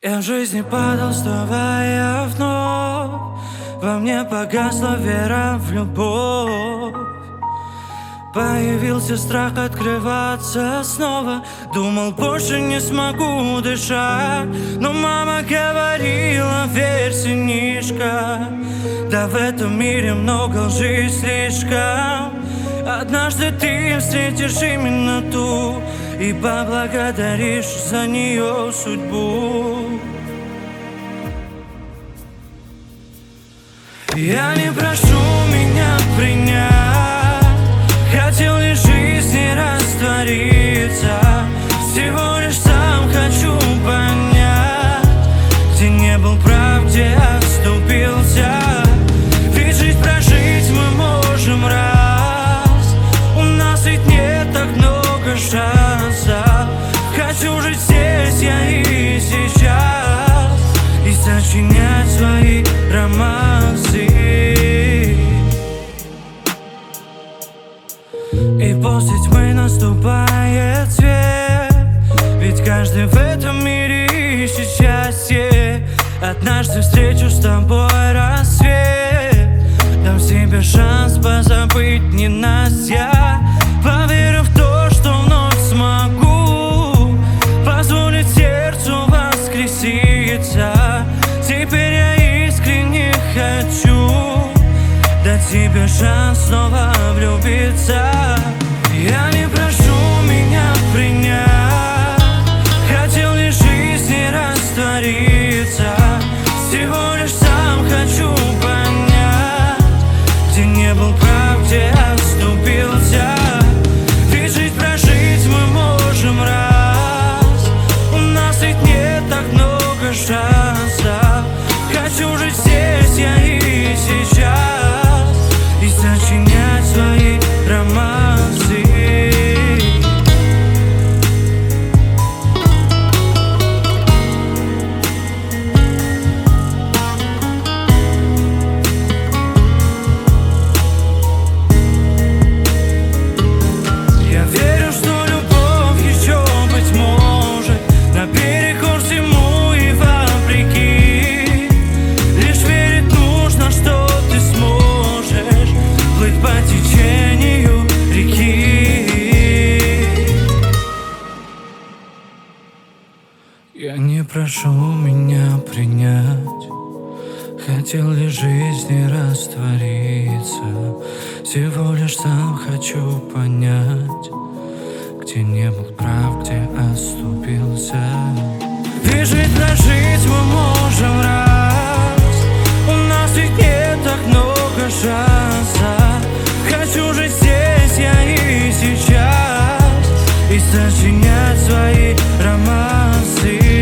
Я в жизни падал, вставая вновь. Во мне погасла вера в любовь. Появился страх открываться снова. Думал, больше не смогу дышать. Но мама говорила, верь, сынишка, да в этом мире много лжи слишком. Однажды ты встретишь именно ту и поблагодаришь за нее судьбу. Я не прошу меня принять, хотел лишь в жизни раствориться. Всего лишь сам хочу понять, где не был прав, где отступился. Ведь жить прожить мы можем раз, у нас ведь нет так много шансов. Хочу жить здесь, я и сейчас, и сочинять свои романсы. И после тьмы наступает свет, ведь каждый в этом мире ищет счастье. Однажды встречу с тобой рассвет, дам себе шанс позабыть ненастья. Поверю в то, что вновь смогу позволить сердцу воскреситься. Теперь я искренне хочу дать тебе шанс снова влюбиться. Я не прошу меня принять, хотел лишь в жизни раствориться. Всего лишь сам хочу понять, где не был прав, где отступился. Ведь жить прожить мы можем раз, у нас ведь нет так много шансов. Хочу жить здесь, я и сейчас, и сочинять свои романсы. Я верю, что любовь еще, быть может, наперекор всему и вопреки. Лишь верить нужно, что ты сможешь плыть по течению реки. Я не прошу меня принять, хотел лишь в жизни раствориться. Всего лишь сам хочу понять, где не был прав, где отступился. Ведь жить прожить мы можем раз, у нас ведь нет так много шансов. Хочу жить здесь, я и сейчас, и сочинять свои романсы.